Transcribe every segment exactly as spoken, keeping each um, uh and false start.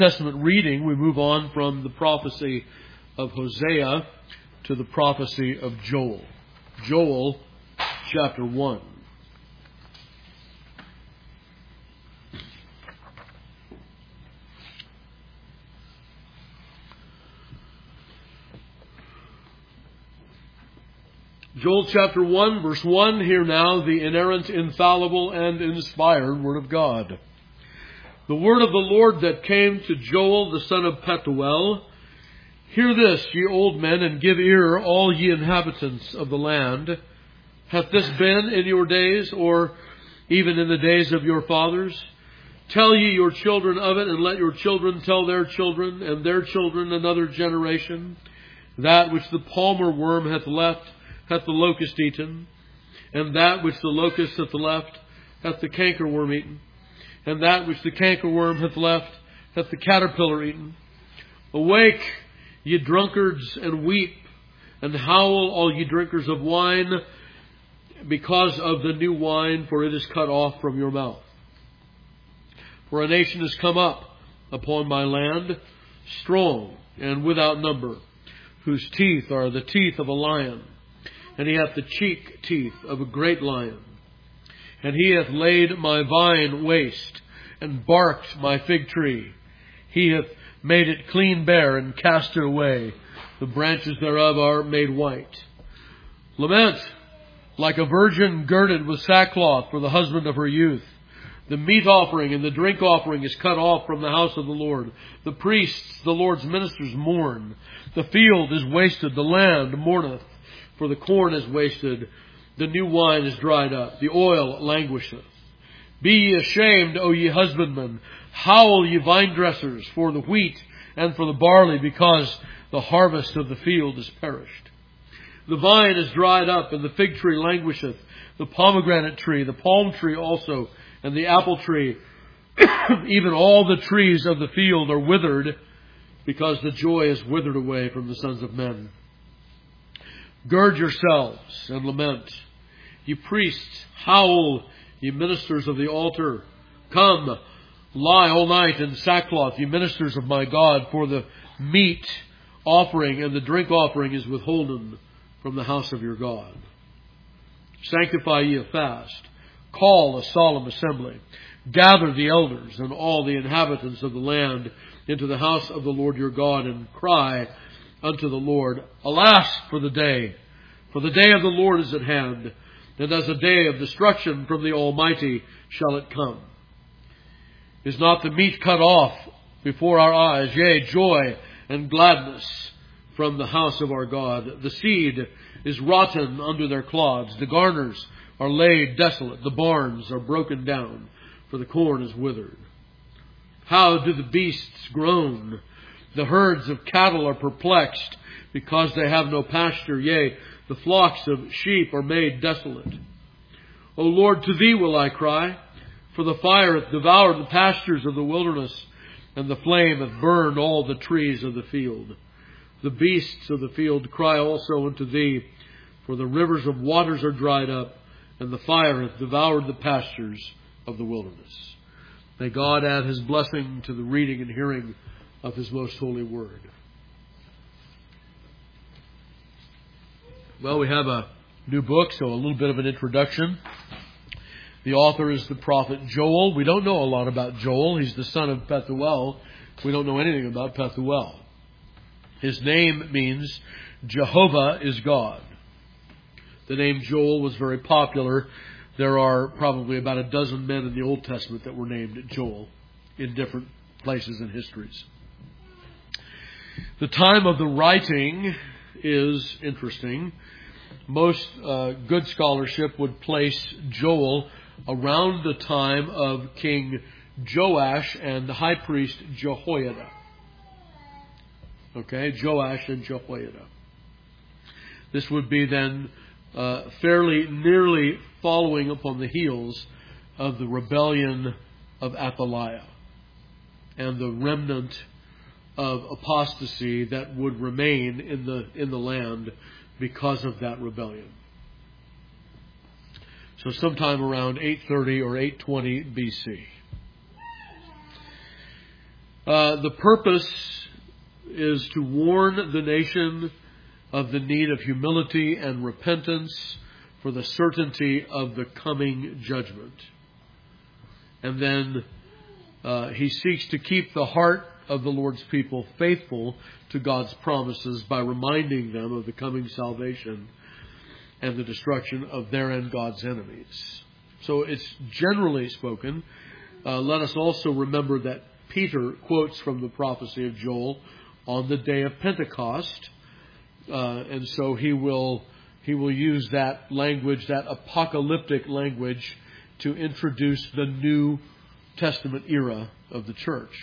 Testament reading, we move on from the prophecy of Hosea to the prophecy of Joel. Joel chapter one. Joel chapter one, verse one, hear now the inerrant, infallible, and inspired Word of God. The word of the Lord that came to Joel the son of Pethuel. Hear this, ye old men, and give ear, all ye inhabitants of the land. Hath this been in your days, or even in the days of your fathers? Tell ye your children of it, and let your children tell their children, and their children another generation. That which the palmer worm hath left, hath the locust eaten, and that which the locust hath left, hath the cankerworm eaten, and that which the cankerworm hath left, hath the caterpillar eaten. Awake, ye drunkards, and weep, and howl, all ye drinkers of wine, because of the new wine, for it is cut off from your mouth. For a nation is come up upon my land, strong and without number, whose teeth are the teeth of a lion, and he hath the cheek teeth of a great lion. And he hath laid my vine waste, and barked my fig tree. He hath made it clean bare, and cast it away. The branches thereof are made white. Lament, like a virgin girded with sackcloth for the husband of her youth. The meat offering and the drink offering is cut off from the house of the Lord. The priests, the Lord's ministers, mourn. The field is wasted, the land mourneth, for the corn is wasted. The new wine is dried up, the oil languisheth. Be ye ashamed, O ye husbandmen. Howl, ye vine dressers, for the wheat and for the barley, because the harvest of the field is perished. The vine is dried up, and the fig tree languisheth, the pomegranate tree, the palm tree also, and the apple tree. Even all the trees of the field are withered, because the joy is withered away from the sons of men. Gird yourselves and lament. Ye priests, howl, ye ministers of the altar. Come, lie all night in sackcloth, ye ministers of my God, for the meat offering and the drink offering is withholden from the house of your God. Sanctify ye a fast. Call a solemn assembly. Gather the elders and all the inhabitants of the land into the house of the Lord your God, and cry unto the Lord, Alas for the day! For the day of the Lord is at hand, and as a day of destruction from the Almighty shall it come. Is not the meat cut off before our eyes? Yea, joy and gladness from the house of our God. The seed is rotten under their clods. The garners are laid desolate. The barns are broken down, for the corn is withered. How do the beasts groan? The herds of cattle are perplexed, because they have no pasture. Yea, the flocks of sheep are made desolate. O Lord, to thee will I cry, for the fire hath devoured the pastures of the wilderness, and the flame hath burned all the trees of the field. The beasts of the field cry also unto thee, for the rivers of waters are dried up, and the fire hath devoured the pastures of the wilderness. May God add His blessing to the reading and hearing of His most holy word. Well, we have a new book, so a little bit of an introduction. The author is the prophet Joel. We don't know a lot about Joel. He's the son of Pethuel. We don't know anything about Pethuel. His name means Jehovah is God. The name Joel was very popular. There are probably about a dozen men in the Old Testament that were named Joel in different places and histories. The time of the writing is interesting. Most uh, good scholarship would place Joel around the time of King Joash and the high priest Jehoiada. Okay, Joash and Jehoiada. This would be then uh, fairly nearly following upon the heels of the rebellion of Athaliah and the remnant of apostasy that would remain in the in the land because of that rebellion. So sometime around eight thirty or eight twenty B C. Uh, the purpose is to warn the nation of the need of humility and repentance for the certainty of the coming judgment. And then uh, he seeks to keep the heart of the Lord's people faithful to God's promises by reminding them of the coming salvation and the destruction of their and God's enemies. So it's generally spoken. Uh, let us also remember that Peter quotes from the prophecy of Joel on the day of Pentecost. Uh, and so he will he will use that language, that apocalyptic language, to introduce the New Testament era of the church.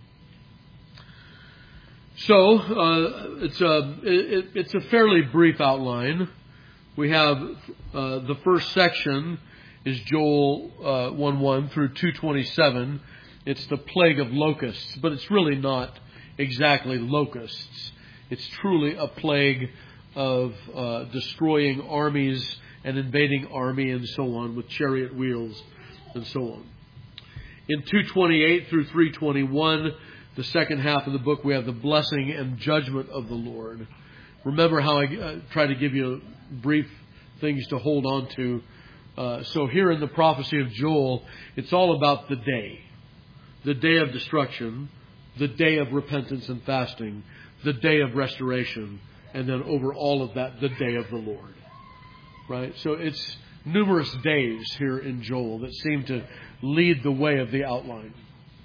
So uh, it's a it, it's a fairly brief outline. We have uh, the first section is Joel uh, one one through two twenty-seven. It's the plague of locusts, but it's really not exactly locusts. It's truly a plague of uh, destroying armies and invading army and so on with chariot wheels and so on. In two twenty-eight through three twenty-one, the second half of the book, we have the blessing and judgment of the Lord. Remember how I uh, try to give you brief things to hold on to. Uh, so here in the prophecy of Joel, it's all about the day. The day of destruction, the day of repentance and fasting, the day of restoration, and then over all of that, the day of the Lord. Right? So it's numerous days here in Joel that seem to lead the way of the outline.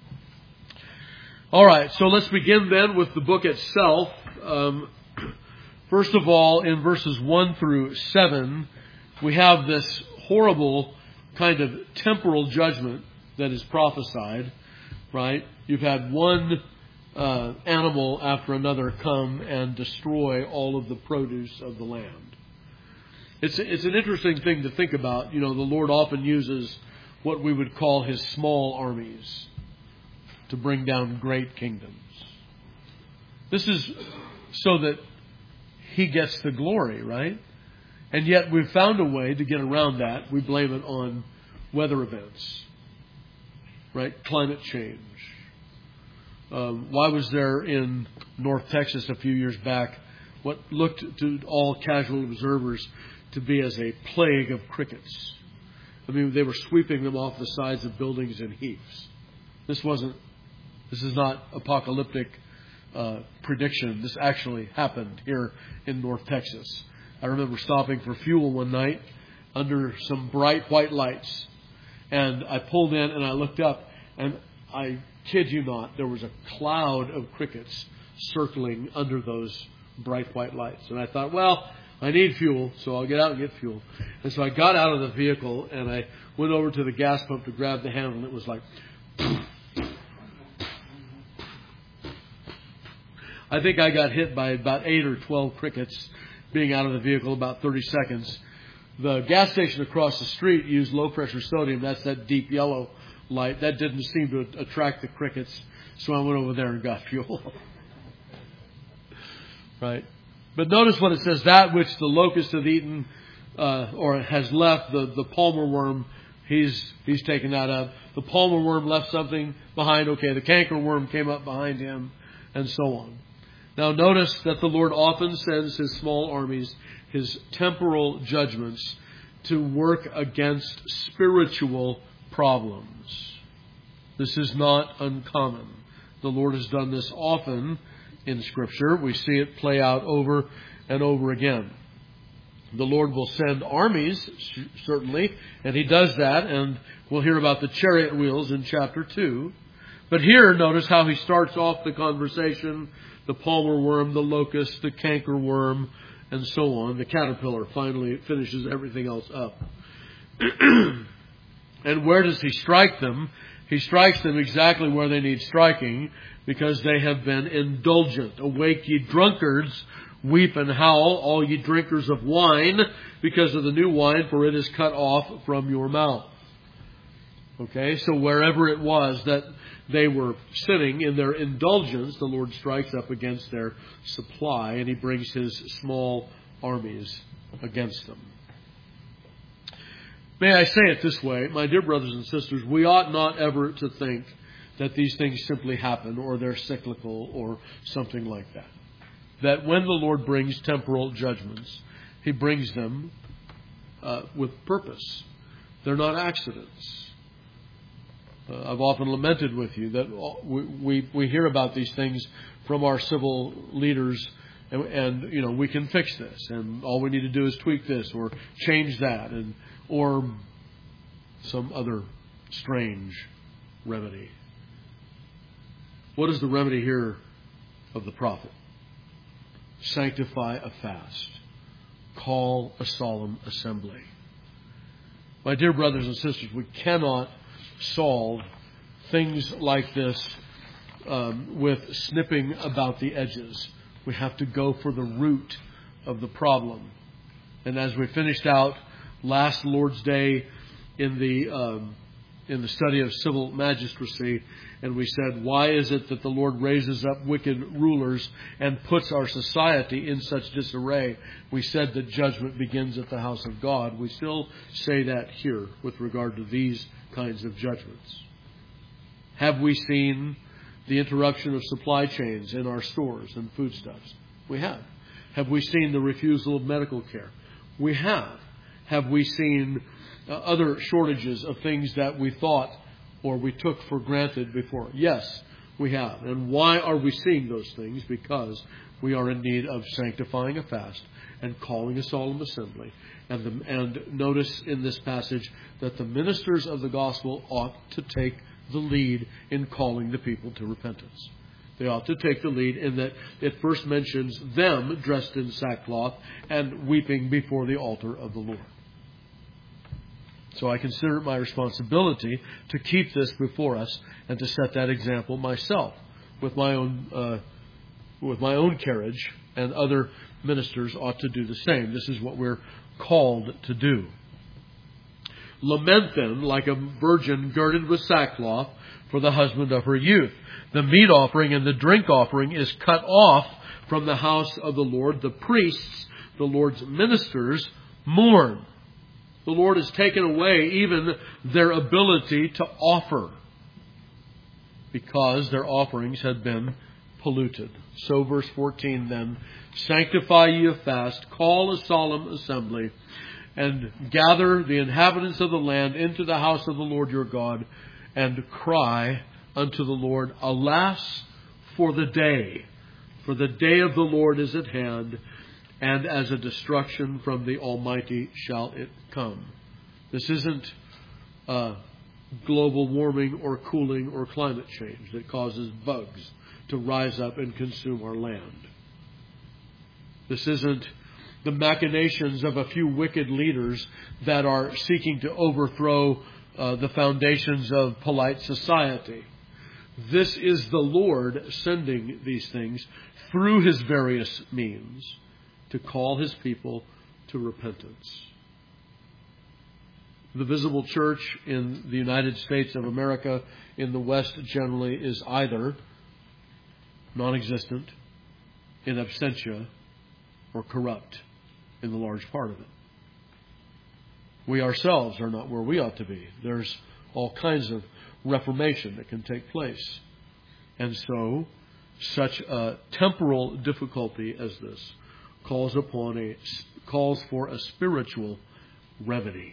All right, so let's begin then with the book itself. Um, first of all, in verses one through seven, we have this horrible kind of temporal judgment that is prophesied, right? You've had one uh, animal after another come and destroy all of the produce of the land. It's, it's an interesting thing to think about. You know, the Lord often uses what we would call His small armies to bring down great kingdoms. This is so that He gets the glory, right? And yet we've found a way to get around that. We blame it on weather events, right? Climate change. Um, why was there in North Texas a few years back what looked to all casual observers to be as a plague of crickets? I mean, they were sweeping them off the sides of buildings in heaps. This wasn't, this is not apocalyptic uh, prediction. This actually happened here in North Texas. I remember stopping for fuel one night under some bright white lights. And I pulled in and I looked up, and I kid you not, there was a cloud of crickets circling under those bright white lights. And I thought, well, I need fuel, so I'll get out and get fuel. And so I got out of the vehicle and I went over to the gas pump to grab the handle, and it was like, I think I got hit by about eight or twelve crickets being out of the vehicle about thirty seconds. The gas station across the street used low pressure sodium. That's that deep yellow light. That didn't seem to attract the crickets, so I went over there and got fuel. Right? But notice what it says, that which the locust have eaten uh, or has left, the, the palmer worm, he's he's taken that up. The palmer worm left something behind. Okay, the canker worm came up behind him, and so on. Now notice that the Lord often sends His small armies, His temporal judgments, to work against spiritual problems. This is not uncommon. The Lord has done this often in Scripture. We see it play out over and over again. The Lord will send armies, certainly, and He does that, and we'll hear about the chariot wheels in chapter two. But here, notice how He starts off the conversation: the palmer worm, the locust, the canker worm, and so on. The caterpillar finally finishes everything else up. And where does He strike them? He strikes them exactly where they need striking, because they have been indulgent. Awake, ye drunkards, weep and howl, all ye drinkers of wine, because of the new wine, for it is cut off from your mouth. Okay, so wherever it was that they were sitting in their indulgence, the Lord strikes up against their supply, and He brings His small armies against them. May I say it this way, my dear brothers and sisters, we ought not ever to think that these things simply happen or they're cyclical or something like that. That when the Lord brings temporal judgments, He brings them uh, with purpose. They're not accidents. Uh, I've often lamented with you that we, we, we hear about these things from our civil leaders, and, and you know we can fix this, and all we need to do is tweak this or change that, and or some other strange remedy. What is the remedy here of the prophet? Sanctify a fast. Call a solemn assembly. My dear brothers and sisters, we cannot solve things like this um, with snipping about the edges. We have to go for the root of the problem. And as we finished out last Lord's Day in the um, in the study of civil magistracy, and we said, why is it that the Lord raises up wicked rulers and puts our society in such disarray? We said that judgment begins at the house of God. We still say that here with regard to these kinds of judgments. Have we seen the interruption of supply chains in our stores and foodstuffs? We have. Have we seen the refusal of medical care? We have. Have we seen uh, other shortages of things that we thought or we took for granted before? Yes, we have. And why are we seeing those things? Because we are in need of sanctifying a fast and calling a solemn assembly. And, the, and notice in this passage that the ministers of the gospel ought to take the lead in calling the people to repentance. They ought to take the lead in that it first mentions them dressed in sackcloth and weeping before the altar of the Lord. So I consider it my responsibility to keep this before us and to set that example myself with my own uh, with my own carriage, and other ministers ought to do the same. This is what we're called to do. Lament then like a virgin girded with sackcloth for the husband of her youth. The meat offering and the drink offering is cut off from the house of the Lord. The priests, the Lord's ministers, mourn. The Lord has taken away even their ability to offer because their offerings had been polluted. So verse fourteen then, sanctify ye a fast, call a solemn assembly, and gather the inhabitants of the land into the house of the Lord your God, and cry unto the Lord, alas for the day, for the day of the Lord is at hand, and as a destruction from the Almighty shall it come. This isn't uh, global warming or cooling or climate change that causes bugs to rise up and consume our land. This isn't the machinations of a few wicked leaders that are seeking to overthrow uh, the foundations of polite society. This is the Lord sending these things through His various means to call His people to repentance. The visible church in the United States of America, in the West generally, is either non-existent, in absentia, or corrupt in the large part of it. We ourselves are not where we ought to be. There's all kinds of reformation that can take place. And so, such a temporal difficulty as this calls upon a calls for a spiritual remedy.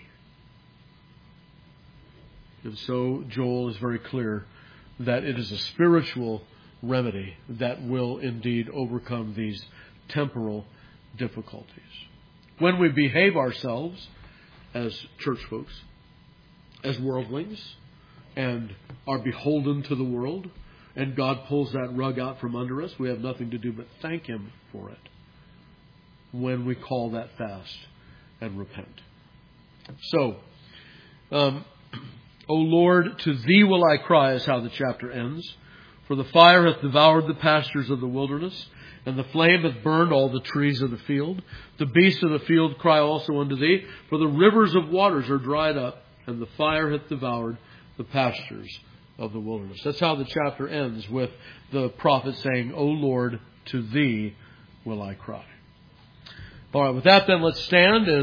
And so Joel is very clear that it is a spiritual remedy that will indeed overcome these temporal difficulties. When we behave ourselves as church folks, as worldlings, and are beholden to the world, and God pulls that rug out from under us, we have nothing to do but thank Him for it when we call that fast and repent. So, um, O Lord, to Thee will I cry, is how the chapter ends. For the fire hath devoured the pastures of the wilderness, and the flame hath burned all the trees of the field. The beasts of the field cry also unto Thee, for the rivers of waters are dried up, and the fire hath devoured the pastures of the wilderness. That's how the chapter ends, with the prophet saying, O Lord, to Thee will I cry. All right, with that then, let's stand and